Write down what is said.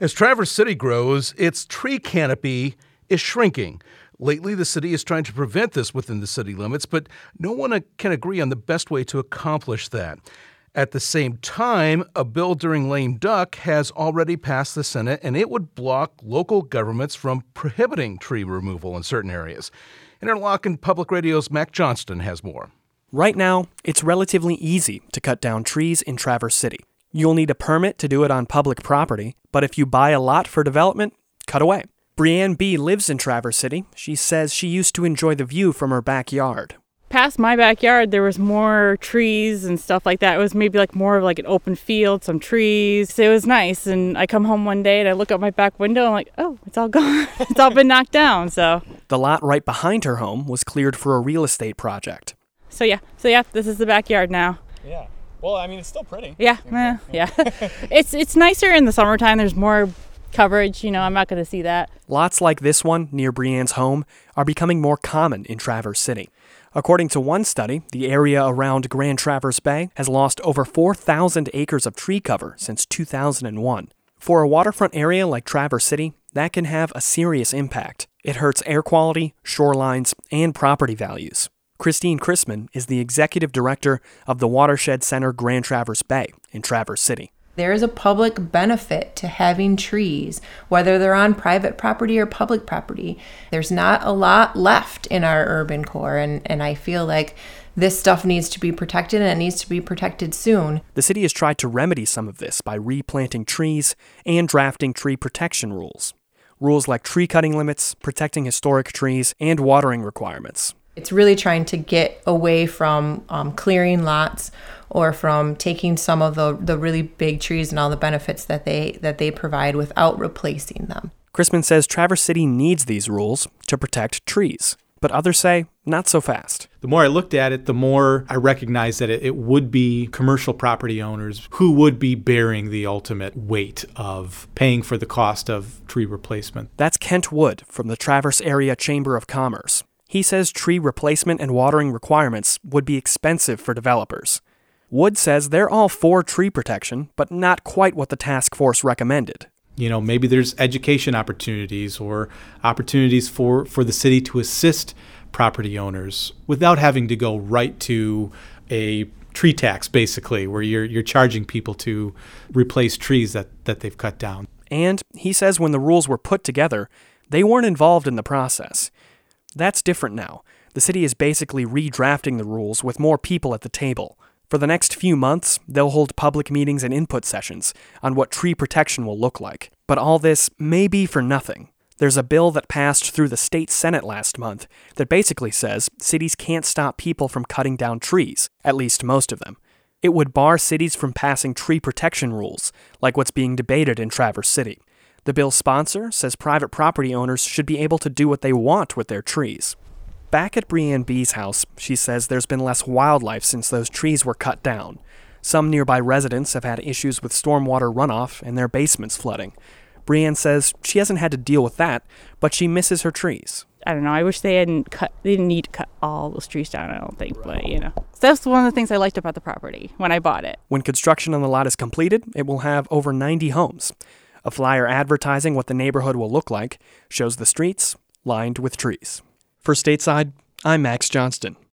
As Traverse City grows, its tree canopy is shrinking. Lately, the city is trying to prevent this within the city limits, but no one can agree on the best way to accomplish that. At the same time, a bill during lame duck has already passed the Senate, and it would block local governments from prohibiting tree removal in certain areas. Interlochen Public Radio's Mac Johnston has more. Right now, it's relatively easy to cut down trees in Traverse City. You'll need a permit to do it on public property, but if you buy a lot for development, cut away. Brianne B. lives in Traverse City. She says she used to enjoy the view from her backyard. Past my backyard, there was more trees and stuff like that. It was maybe more of an open field, some trees. It was nice. And I come home one day and I look out my back window and I'm like, oh, it's all gone. It's all been knocked down. So the lot right behind her home was cleared for a real estate project. So yeah, this is the backyard now. Yeah. Well, I mean, it's still pretty. Yeah. It's nicer in the summertime. There's more coverage. I'm not going to see that. Lots like this one near Brianne's home are becoming more common in Traverse City. According to one study, the area around Grand Traverse Bay has lost over 4,000 acres of tree cover since 2001. For a waterfront area like Traverse City, that can have a serious impact. It hurts air quality, shorelines, and property values. Christine Chrisman is the executive director of the Watershed Center Grand Traverse Bay in Traverse City. There is a public benefit to having trees, whether they're on private property or public property. There's not a lot left in our urban core, and I feel like this stuff needs to be protected, and it needs to be protected soon. The city has tried to remedy some of this by replanting trees and drafting tree protection rules. Rules like tree cutting limits, protecting historic trees, and watering requirements. It's really trying to get away from clearing lots or from taking some of the really big trees and all the benefits that they provide without replacing them. Chrisman says Traverse City needs these rules to protect trees, but others say not so fast. The more I looked at it, the more I recognized that it would be commercial property owners who would be bearing the ultimate weight of paying for the cost of tree replacement. That's Kent Wood from the Traverse Area Chamber of Commerce. He says tree replacement and watering requirements would be expensive for developers. Wood says they're all for tree protection, but not quite what the task force recommended. Maybe there's education opportunities or opportunities for the city to assist property owners without having to go right to a tree tax, basically, where you're charging people to replace trees that they've cut down. And he says when the rules were put together, they weren't involved in the process. That's different now. The city is basically redrafting the rules with more people at the table. For the next few months, they'll hold public meetings and input sessions on what tree protection will look like. But all this may be for nothing. There's a bill that passed through the state Senate last month that basically says cities can't stop people from cutting down trees, at least most of them. It would bar cities from passing tree protection rules, like what's being debated in Traverse City. The bill's sponsor says private property owners should be able to do what they want with their trees. Back at Brianne B's house, she says there's been less wildlife since those trees were cut down. Some nearby residents have had issues with stormwater runoff and their basements flooding. Brianne says she hasn't had to deal with that, but she misses her trees. I don't know. I wish they didn't need to cut all those trees down, I don't think, but So that's one of the things I liked about the property when I bought it. When construction on the lot is completed, it will have over 90 homes. A flyer advertising what the neighborhood will look like shows the streets lined with trees. For Stateside, I'm Max Johnston.